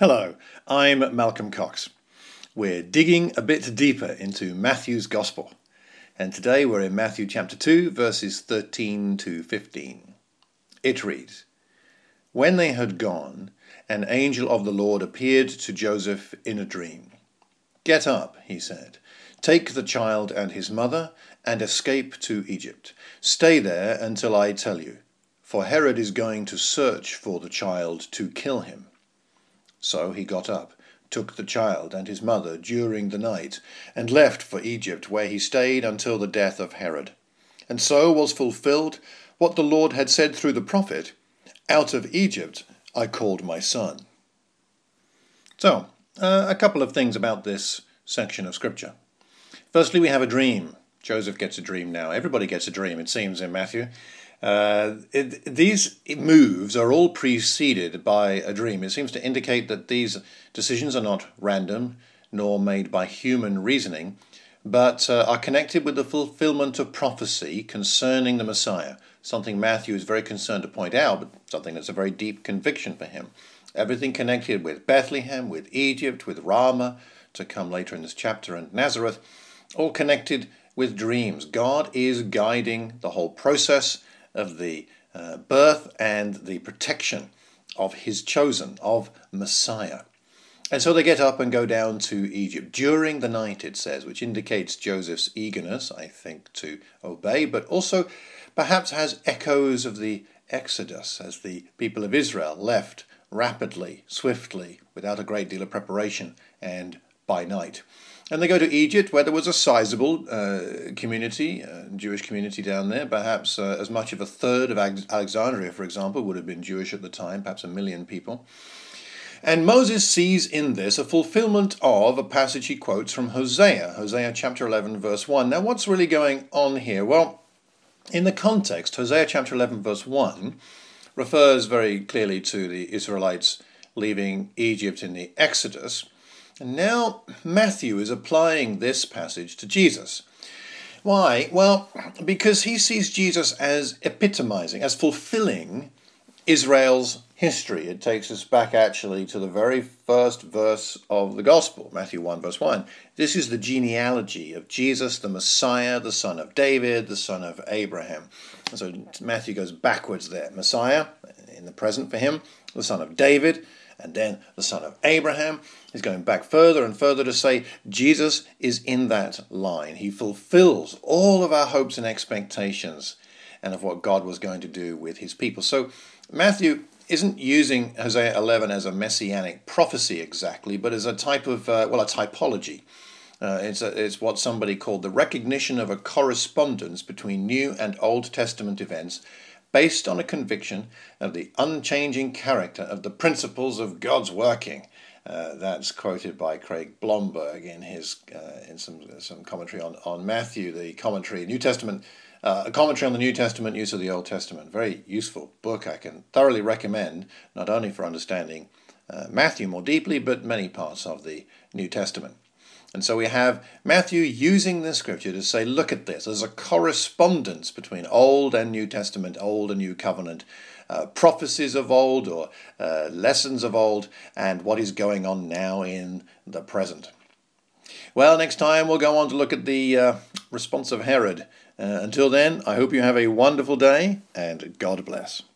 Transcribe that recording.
Hello, I'm Malcolm Cox. We're digging a bit deeper into Matthew's Gospel, and today we're in Matthew chapter 2, verses 13 to 15. It reads, "When they had gone, an angel of the Lord appeared to Joseph in a dream. 'Get up,' he said, 'take the child and his mother, and escape to Egypt. Stay there until I tell you, for Herod is going to search for the child to kill him.' So he got up, took the child and his mother during the night, and left for Egypt, where he stayed until the death of Herod. And so was fulfilled what the Lord had said through the prophet, 'Out of Egypt I called my son.'" So, a couple of things about this section of Scripture. Firstly, we have a dream. Joseph gets a dream now. Everybody gets a dream, it seems, in Matthew. These moves are all preceded by a dream. It seems to indicate that these decisions are not random nor made by human reasoning, but are connected with the fulfillment of prophecy concerning the Messiah, something Matthew is very concerned to point out, but something that's a very deep conviction for him. Everything connected with Bethlehem, with Egypt, with Ramah, to come later in this chapter, and Nazareth, all connected with dreams. God is guiding the whole process of the birth and the protection of his chosen, of Messiah. And so they get up and go down to Egypt during the night, it says, which indicates Joseph's eagerness, I think, to obey, but also perhaps has echoes of the Exodus as the people of Israel left rapidly, swiftly, without a great deal of preparation, and by night. And they go to Egypt, where there was a sizable community, Jewish community down there. Perhaps as much of a third of Alexandria, for example, would have been Jewish at the time, perhaps 1 million people. And Moses sees in this a fulfillment of a passage he quotes from Hosea chapter 11, verse 1. Now, what's really going on here? Well, in the context, Hosea chapter 11, verse 1 refers very clearly to the Israelites leaving Egypt in the Exodus. And now Matthew is applying this passage to Jesus. Why? Well, because he sees Jesus as epitomizing, as fulfilling Israel's history. It takes us back actually to the very first verse of the Gospel, Matthew 1, verse 1. This is the genealogy of Jesus, the Messiah, the son of David, the son of Abraham. And so Matthew goes backwards there. Messiah, in the present for him, the son of David, and then the son of Abraham. He's going back further and further to say Jesus is in that line. He fulfills all of our hopes and expectations and of what God was going to do with his people. So Matthew isn't using Hosea 11 as a messianic prophecy exactly, but as a type of, a typology. It's what somebody called the recognition of a correspondence between New and Old Testament events based on a conviction of the unchanging character of the principles of God's working. That's quoted by Craig Blomberg in his in some commentary on Matthew, the commentary New Testament, a commentary on the New Testament use of the Old Testament. Very useful book. I can thoroughly recommend, not only for understanding Matthew more deeply, but many parts of the New Testament. And so we have Matthew using this scripture to say, look at this. There's a correspondence between Old and New Testament, Old and New Covenant, prophecies of old or lessons of old, and what is going on now in the present. Well, next time we'll go on to look at the response of Herod. Until then, I hope you have a wonderful day, and God bless.